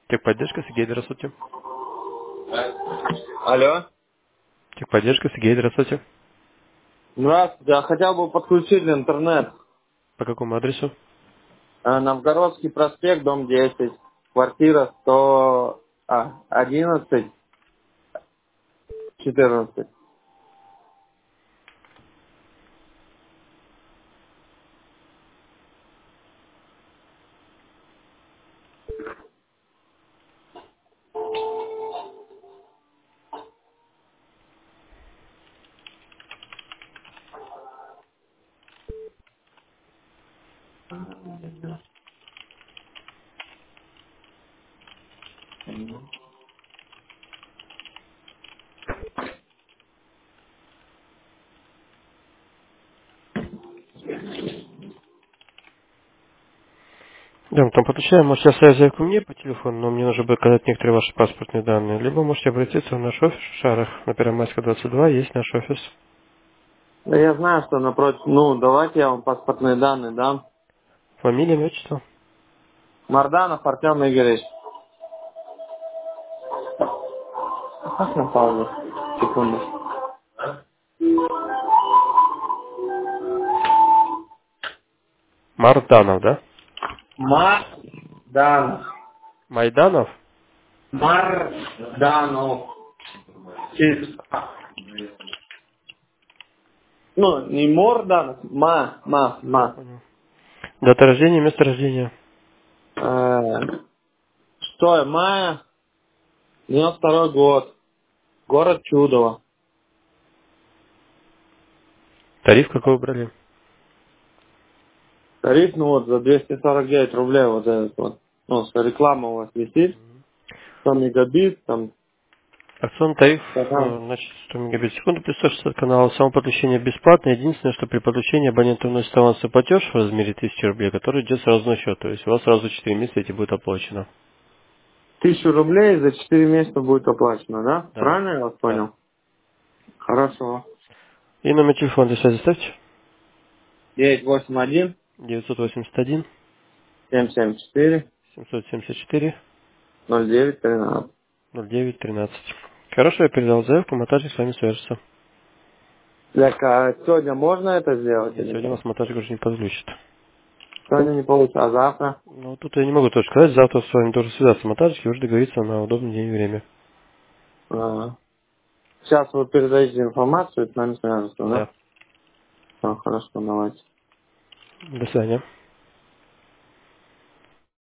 Техподдержка, Сергей, здравствуйте. Алло. Техподдержка, Сергей, здравствуйте. Здравствуйте. Я хотел бы подключить интернет. По какому адресу? Новгородский проспект, дом 10, квартира 111, 14. Да, мы там подключаем. Можете оставить заявку мне по телефону, но мне нужно будет указать некоторые ваши паспортные данные. Либо можете обратиться в наш офис в Шарах на Первомайская, 22, есть наш офис. Да я знаю, что напротив. Ну, давайте я вам паспортные данные дам. Фамилия, имя, отчество. Марданов Артем Игоревич. Как на паузу? Секунду. Марданов, да? Марданов. Майданов? Марданов. Ну, не Морданов, Я понял. Дата рождения, место рождения. 6 мая, 92 год. Город Чудово. Тариф какой выбрали? Тариф, ну вот, за 249 рублей вот этот вот. Ну, реклама у вас висит. 100 мегабит, там, Акционный тариф, там. значит, 100 мегабит в секунду при 160 каналов. Само подключение бесплатное. Единственное, что при подключении абонент вносит авансовый платеж в размере 1000 рублей, который идет сразу на счет. То есть у вас сразу 4 месяца эти будет оплачено. 1000 рублей за 4 месяца будет оплачено, да? Да. Правильно я вас Да. понял? Хорошо. И номер телефона для связи ставьте. 981 981 774 774 0913. 0913. Хорошо, я передал заявку, монтажник с вами свяжется. Так, а сегодня можно это сделать Нет, или сегодня нет? вас монтажник уже не подключит. Сегодня не получится, а завтра? Ну, тут я не могу тоже сказать, завтра с вами должен связаться монтажник и уже договориться на удобный день и время. Сейчас вы передаете информацию, и с нами свяжутся, да? Да. Хорошо, давайте. До свидания.